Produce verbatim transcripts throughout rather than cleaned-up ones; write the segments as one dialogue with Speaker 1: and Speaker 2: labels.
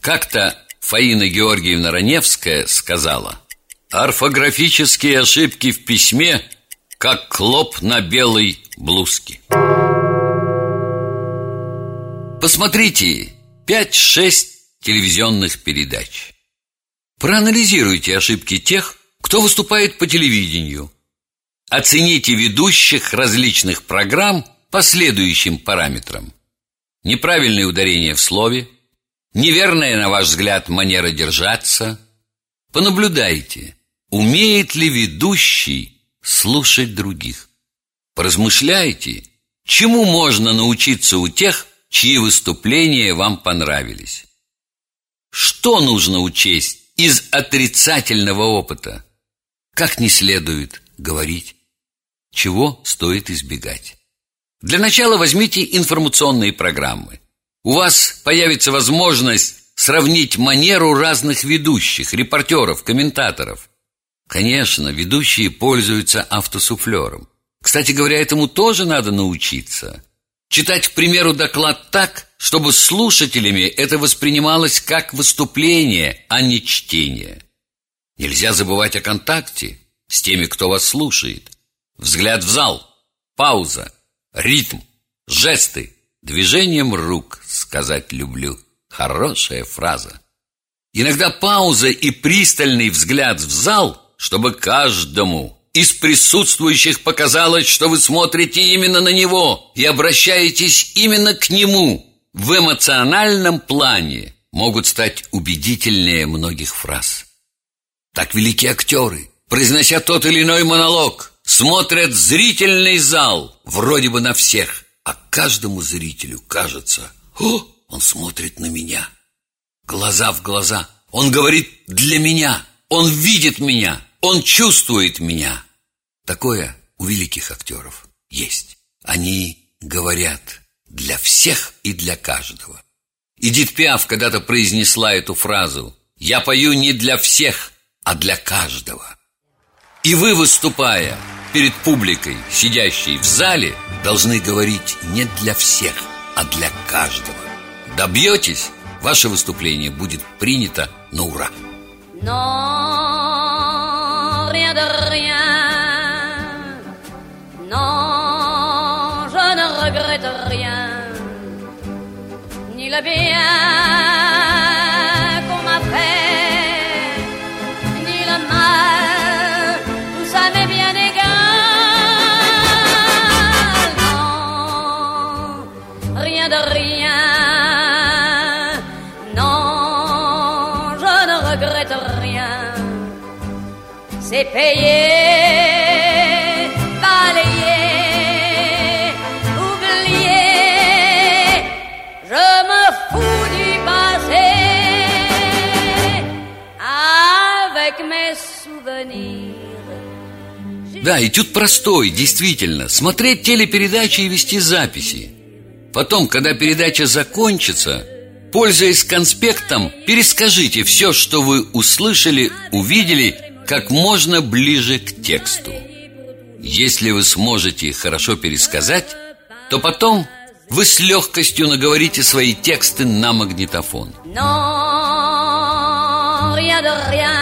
Speaker 1: Как-то Фаина Георгиевна Раневская сказала: орфографические ошибки в письме, как клоп на белой блузке. Посмотрите пять-шесть телевизионных передач. Проанализируйте ошибки тех, кто выступает по телевидению. Оцените ведущих различных программ по следующим параметрам: неправильное ударение в слове, неверная, на ваш взгляд, манера держаться. Понаблюдайте, умеет ли ведущий слушать других. Поразмышляйте, чему можно научиться у тех, чьи выступления вам понравились. Что нужно учесть из отрицательного опыта? Как не следует говорить? Чего стоит избегать? Для начала возьмите информационные программы. У вас появится возможность сравнить манеру разных ведущих, репортеров, комментаторов. Конечно, ведущие пользуются автосуфлером. Кстати говоря, этому тоже надо научиться. Читать, к примеру, доклад так, чтобы слушателями это воспринималось как выступление, а не чтение. Нельзя забывать о контакте с теми, кто вас слушает. Взгляд в зал, пауза, ритм, жесты, движением рук сказать люблю. Хорошая фраза. Иногда пауза и пристальный взгляд в зал, чтобы каждому из присутствующих показалось, что вы смотрите именно на него и обращаетесь именно к нему, в эмоциональном плане могут стать убедительнее многих фраз. Так велики актеры, произнося тот или иной монолог, смотрят в зрительный зал, вроде бы на всех, а каждому зрителю кажется: «О, он смотрит на меня». Глаза в глаза. Он говорит для меня. Он видит меня. Он чувствует меня. Такое у великих актеров есть. Они говорят для всех и для каждого. Эдит Пиаф когда-то произнесла эту фразу: «Я пою не для всех, а для каждого». И вы, выступая перед публикой, сидящей в зале, должны говорить не для всех, а для каждого. Добьетесь, ваше выступление будет принято на ура.
Speaker 2: Non, rien de rien. Non, je ne regrette rien. Ni le bien qu'on m'a fait, ni le mal, tout ça m'est bien égal. Non, rien de rien. Non, je ne regrette rien. C'est payé, balayé, oublié. Je me fous du passé avec mes souvenirs.
Speaker 1: Да, этюд простой, действительно. Смотреть телепередачи и вести записи. Потом, когда передача закончится, пользуясь конспектом, перескажите все, что вы услышали, увидели, как можно ближе к тексту. Если вы сможете хорошо пересказать, то потом вы с легкостью наговорите свои тексты на магнитофон.
Speaker 2: Non, rien de rien.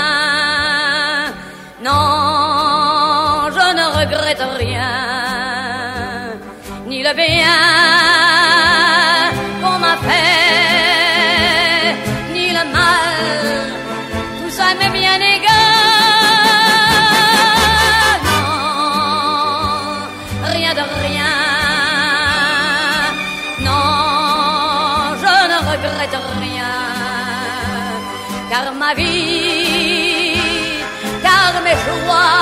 Speaker 2: Non, je ne regrette rien. Ni le bien qu'on m'a fait, ni le mal, tout ça m'est bien égal. Non, rien de rien. Non, je ne regrette rien. Car ma vie, car mes joies,